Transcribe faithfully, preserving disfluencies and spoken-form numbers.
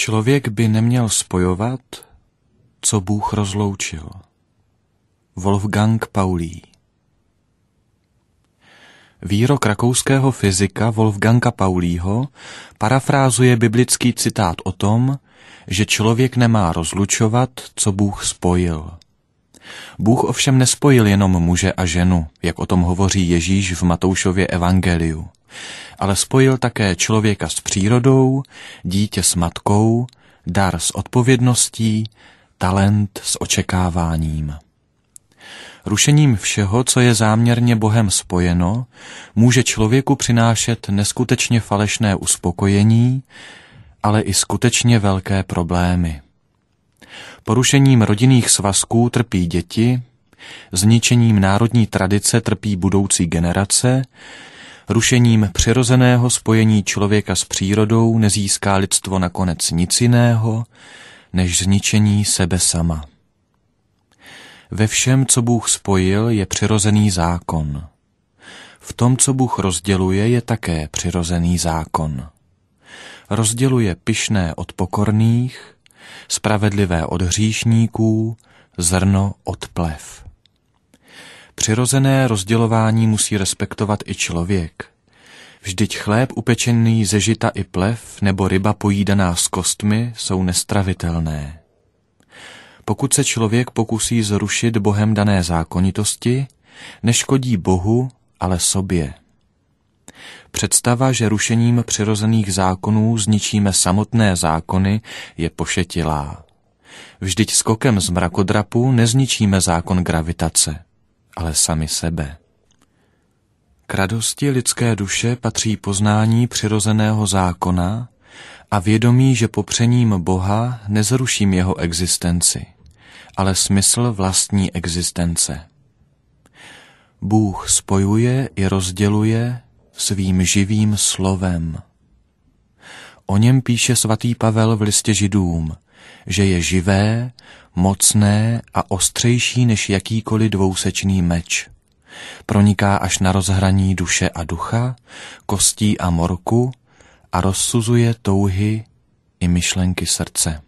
Člověk by neměl spojovat, co Bůh rozloučil. Wolfgang Paulí. Výrok rakouského fyzika Wolfganga Paulího parafrázuje biblický citát o tom, že člověk nemá rozlučovat, co Bůh spojil. Bůh ovšem nespojil jenom muže a ženu, jak o tom hovoří Ježíš v Matoušově evangeliu, ale spojil také člověka s přírodou, dítě s matkou, dar s odpovědností, talent s očekáváním. Rušením všeho, co je záměrně Bohem spojeno, může člověku přinášet neskutečně falešné uspokojení, ale i skutečně velké problémy. Porušením rodinných svazků trpí děti, zničením národní tradice trpí budoucí generace, rušením přirozeného spojení člověka s přírodou nezíská lidstvo nakonec nic jiného, než zničení sebe sama. Ve všem, co Bůh spojil, je přirozený zákon. V tom, co Bůh rozděluje, je také přirozený zákon. Rozděluje pyšné od pokorných, spravedlivé od hříšníků, zrno od plev. Přirozené rozdělování musí respektovat i člověk. Vždyť chléb upečený ze žita i plev nebo ryba pojídaná s kostmi jsou nestravitelné. Pokud se člověk pokusí zrušit Bohem dané zákonitosti, neškodí Bohu, ale sobě. Představa, že rušením přirozených zákonů zničíme samotné zákony, je pošetilá. Vždyť skokem z mrakodrapu nezničíme zákon gravitace, ale sami sebe. K radosti lidské duše patří poznání přirozeného zákona a vědomí, že popřením Boha nezruším jeho existenci, ale smysl vlastní existence. Bůh spojuje i rozděluje svým živým slovem. O něm píše svatý Pavel v listě Židům, že je živé, mocné a ostřejší než jakýkoliv dvousečný meč. Proniká až na rozhraní duše a ducha, kostí a morku a rozsuzuje touhy i myšlenky srdce.